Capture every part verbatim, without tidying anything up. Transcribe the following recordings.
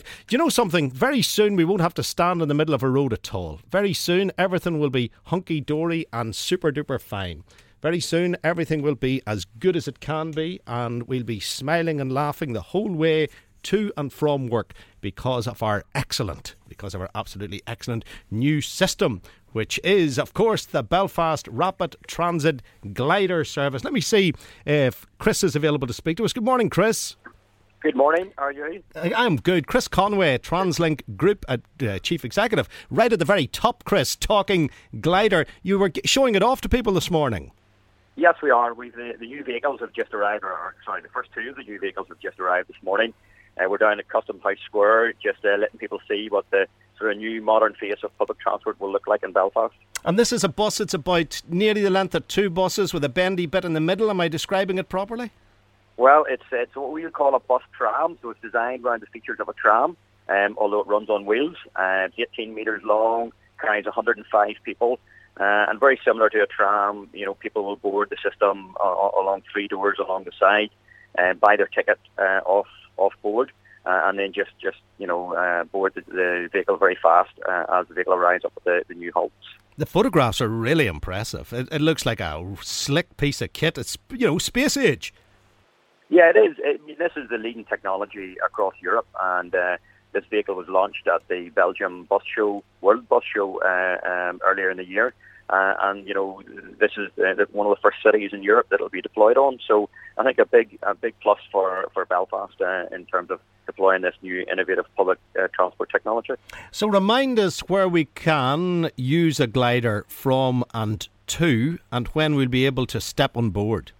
Do you know something? Very soon we won't have to stand in the middle of a road at all. Very soon everything will be hunky-dory and super-duper fine. Very soon everything will be as good as it can be, and we'll be smiling and laughing the whole way to and from work because of our excellent, because of our absolutely excellent new system, which is, of course, the Belfast Rapid Transit Glider Service. Let me see if Chris is available to speak to us. Good morning, Chris. Good morning, how are you? I'm good. Chris Conway, TransLink Group uh, uh, Chief Executive. Right at the very top, Chris, talking glider. You were g- showing it off to people this morning. Yes, we are. We've, uh, the new vehicles have just arrived, or, or sorry, the first two of the new vehicles have just arrived this morning. Uh, we're down at Custom House Square, just uh, letting people see what the sort of new modern face of public transport will look like in Belfast. And this is a bus, it's about nearly the length of two buses with a bendy bit in the middle. Am I describing it properly? Well, it's it's what we would call a bus tram, so it's designed around the features of a tram, um, although it runs on wheels. Uh, it's eighteen metres long, carries one hundred five people, uh, and very similar to a tram. You know, people will board the system uh, along three doors along the side, and buy their ticket uh, off off board, uh, and then just just you know uh, board the, the vehicle very fast uh, as the vehicle arrives up at the, the new halts. The photographs are really impressive. It, it looks like a slick piece of kit. It's, you know, space age. Yeah, it is. I mean, this is the leading technology across Europe, and uh, this vehicle was launched at the Belgium Bus Show, World Bus Show, uh, um, earlier in the year. Uh, and you know, this is uh, one of the first cities in Europe that it'll be deployed on. So I think a big, a big plus for for Belfast uh, in terms of deploying this new innovative public uh, transport technology. So remind us where we can use a glider from and to, and when we'll be able to step on board.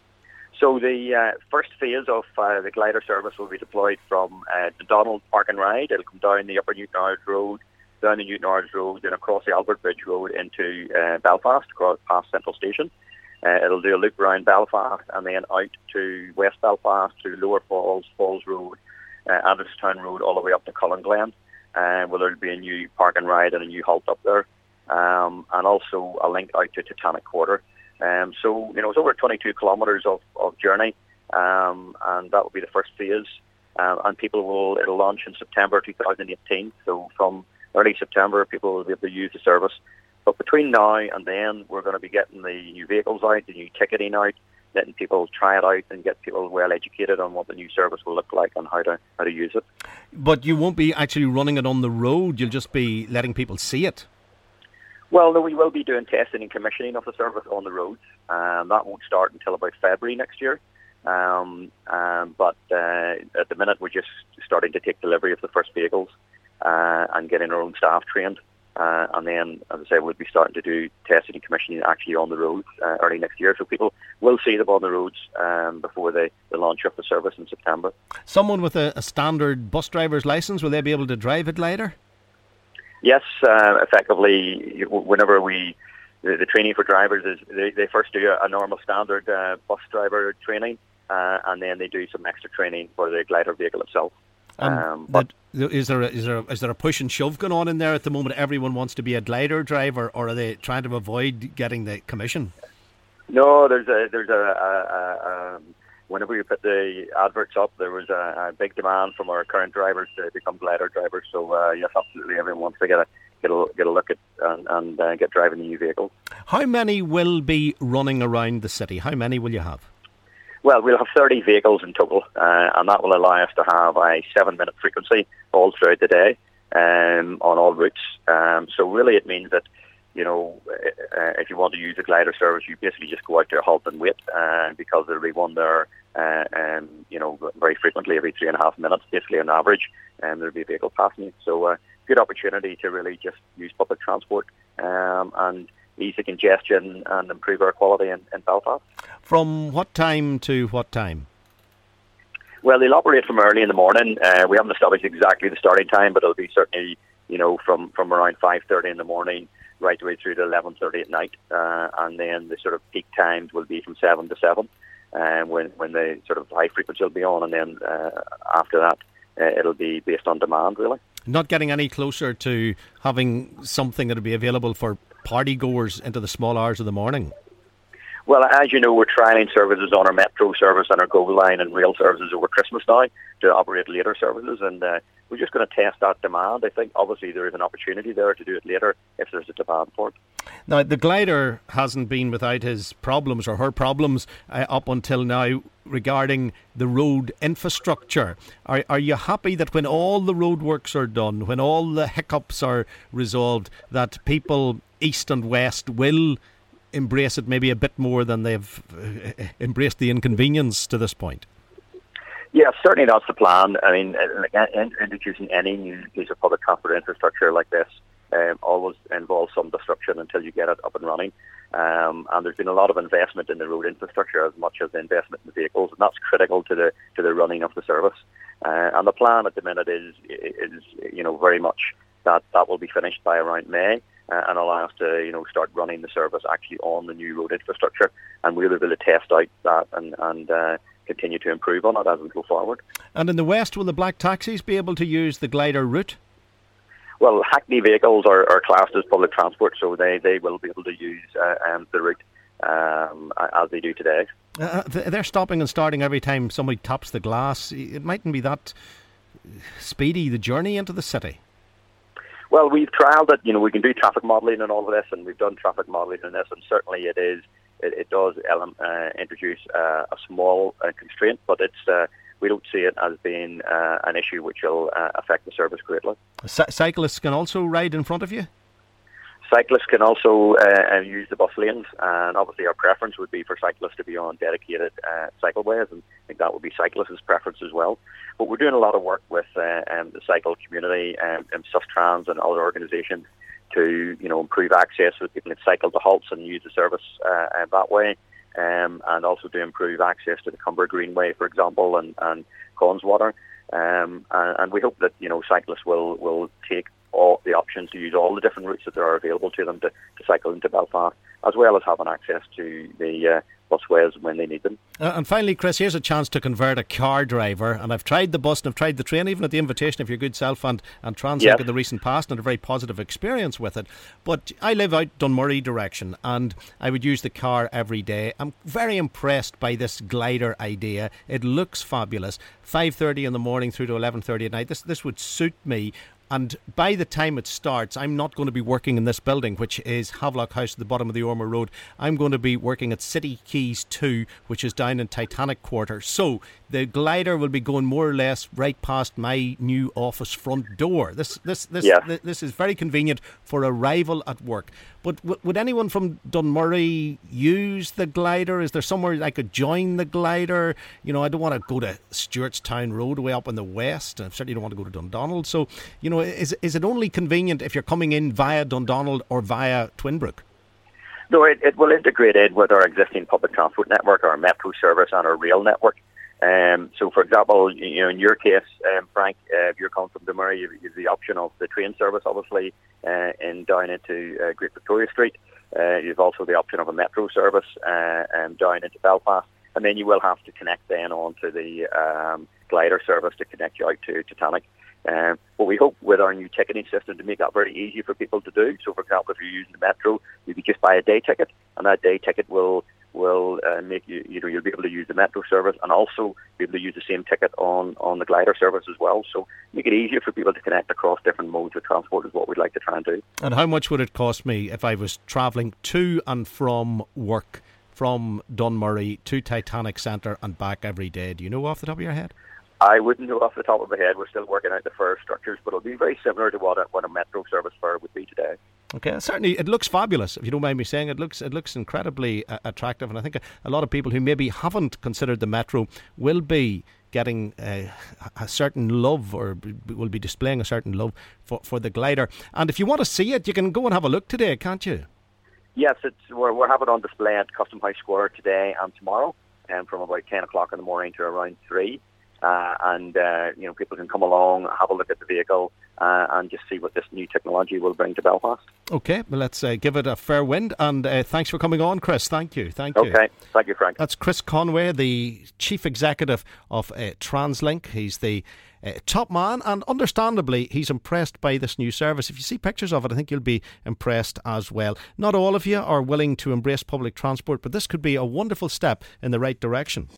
So the uh, first phase of uh, the glider service will be deployed from uh, the Donald Park and Ride. It'll come down the Upper Newtownards Road, down the Newtownards Road, then across the Albert Bridge Road into uh, Belfast, across past Central Station. Uh, it'll do a loop around Belfast and then out to West Belfast through Lower Falls, Falls Road, uh, Anderstown Road, all the way up to Cullen Glen, uh, where there'll be a new park and ride and a new halt up there, um, and also a link out to Titanic Quarter. Um, so, you know, it's over twenty-two kilometres of, of journey, um, and that will be the first phase. Um, and people will, it'll launch in September twenty eighteen. So from early September, people will be able to use the service. But between now and then, we're going to be getting the new vehicles out, the new ticketing out, letting people try it out and get people well educated on what the new service will look like and how to how to use it. But you won't be actually running it on the road, you'll just be letting people see it. Well, no, we will be doing testing and commissioning of the service on the roads. Um, that won't start until about February next year. Um, um, but uh, at the minute, we're just starting to take delivery of the first vehicles uh, and getting our own staff trained. Uh, and then, as I say, we'll be starting to do testing and commissioning actually on the roads uh, early next year. So people will see them on the roads um, before the, the launch of the service in September. Someone with a, a standard bus driver's licence, will they be able to drive a glider? Yes, uh, effectively, whenever we, the, the training for drivers is they, they first do a, a normal standard uh, bus driver training, uh, and then they do some extra training for the glider vehicle itself. Um, um, but the, is there a, is there a, is there a push and shove going on in there at the moment? Everyone wants to be a glider driver, or are they trying to avoid getting the commission? No, there's a there's a, a, a, a whenever we put the adverts up, there was a, a big demand from our current drivers to become glider drivers. So uh, yes, absolutely, everyone wants to get a get a get a look at and, and uh, get driving the new vehicle. How many will be running around the city? How many will you have? Well, we'll have thirty vehicles in total, uh, and that will allow us to have a seven-minute frequency all throughout the day um, on all routes. Um, so really, it means that, you know, uh, if you want to use the glider service, you basically just go out to a halt and wait, uh, because there'll be one there, uh, um, you know, very frequently, every three and a half minutes, basically on average, and there'll be a vehicle passing you. So, uh, good opportunity to really just use public transport um, and ease the congestion and improve our quality in, in Belfast. From what time to what time? Well, they'll operate from early in the morning. Uh, we haven't established exactly the starting time, but it'll be certainly, you know, from, from around five thirty in the morning right the way through to eleven thirty at night. Uh, and then the sort of peak times will be from seven to seven, uh, when, when the sort of high frequency will be on. And then uh, after that, uh, it'll be based on demand, really. Not getting any closer to having something that will be available for party goers into the small hours of the morning? Well, as you know, we're trialling services on our Metro service and our Go Line and rail services over Christmas now to operate later services, and uh, we're just going to test that demand. I think obviously there is an opportunity there to do it later if there's a demand for it. Now, the glider hasn't been without his problems or her problems uh, up until now regarding the road infrastructure. Are, are you happy that when all the roadworks are done, when all the hiccups are resolved, that people east and west will embrace it maybe a bit more than they've uh, embraced the inconvenience to this point? Yeah, certainly that's the plan. I mean, introducing any new piece of public transport infrastructure like this um, always involves some disruption until you get it up and running. Um, and there's been a lot of investment in the road infrastructure as much as the investment in the vehicles, and that's critical to the to the running of the service. Uh, and the plan at the minute is is you know very much that that will be finished by around May. Uh, and allow us to, you know, start running the service actually on the new road infrastructure, and we'll be able to test out that and and uh, continue to improve on it as we go forward. And in the west, will the black taxis be able to use the glider route? Well, Hackney vehicles are, are classed as public transport, so they, they will be able to use uh, um, the route um, as they do today. Uh, they're stopping and starting every time somebody taps the glass. It mightn't be that speedy, the journey into the city. Well, we've trialled it. You know, we can do traffic modelling and all of this, and we've done traffic modelling in this, and certainly it is. It, it does uh, introduce uh, a small uh, constraint, but it's uh, we don't see it as being uh, an issue which will uh, affect the service greatly. C- cyclists can also ride in front of you? Cyclists can also uh, use the bus lanes, and obviously our preference would be for cyclists to be on dedicated uh, cycleways, and I think that would be cyclists' preference as well. But we're doing a lot of work with uh, um, the cycle community um, and Sustrans and other organisations to, you know, improve access so that people can cycle to halts and use the service uh, uh, that way, um, and also to improve access to the Cumber Greenway, for example, and, and Conswater. Um, and, and we hope that, you know, cyclists will, will take all the options to use all the different routes that there are available to them to, to cycle into Belfast, as well as having access to the uh, busways when they need them. Uh, and finally, Chris, here's a chance to convert a car driver, and I've tried the bus and I've tried the train, even at the invitation of your good self and, and Translink yes. in the recent past, and had a very positive experience with it. But I live out Dunmurray direction, and I would use the car every day. I'm very impressed by this glider idea. It looks fabulous. five thirty in the morning through to eleven thirty at night. This this would suit me. And by the time it starts, I'm not going to be working in this building, which is Havelock House at the bottom of the Ormer Road. I'm going to be working at City Keys two, which is down in Titanic Quarter. So the glider will be going more or less right past my new office front door. This this this yeah. th- this is very convenient for arrival at work. But w- would anyone from Dunmurray use the glider? Is there somewhere I could join the glider? You know, I don't want to go to Stewartstown Road way up in the west. I certainly don't want to go to Dundonald. So, you know, is is it only convenient if you're coming in via Dundonald or via Twinbrook? No, it, it will integrate in with our existing public transport network, our metro service and our rail network. Um, so, for example, you know, in your case, um, Frank, uh, if you're coming from Dunmurray, you have the option of the train service, obviously, uh, in down into uh, Great Victoria Street. Uh, you have also the option of a metro service uh, um, down into Belfast, and then you will have to connect then onto the um, glider service to connect you out to Titanic. Um, but we hope with our new ticketing system to make that very easy for people to do. So, for example, if you're using the metro, you can just buy a day ticket, and that day ticket will will uh, make you, you know, you'll be able to use the metro service and also be able to use the same ticket on, on the glider service as well. So make it easier for people to connect across different modes of transport is what we'd like to try and do. And how much would it cost me if I was travelling to and from work from Dunmurray to Titanic Centre and back every day? Do you know off the top of your head? I wouldn't know off the top of my head. We're still working out the fare structures, but it'll be very similar to what a, what a metro service fare would be today. Okay, certainly it looks fabulous. If you don't mind me saying, it looks it looks incredibly uh, attractive, and I think a, a lot of people who maybe haven't considered the metro will be getting uh, a certain love, or b- will be displaying a certain love for, for the glider. And if you want to see it, you can go and have a look today, can't you? Yes, it's we're we're having it on display at Custom House Square today and tomorrow, and um, from about ten o'clock in the morning to around three. Uh, and, uh, you know, people can come along, have a look at the vehicle uh, and just see what this new technology will bring to Belfast. Okay, well, let's uh, give it a fair wind. And uh, thanks for coming on, Chris. Thank you. Thank you. Okay. Thank you, Frank. That's Chris Conway, the Chief Executive of uh, Translink. He's the uh, top man, and understandably, he's impressed by this new service. If you see pictures of it, I think you'll be impressed as well. Not all of you are willing to embrace public transport, but this could be a wonderful step in the right direction.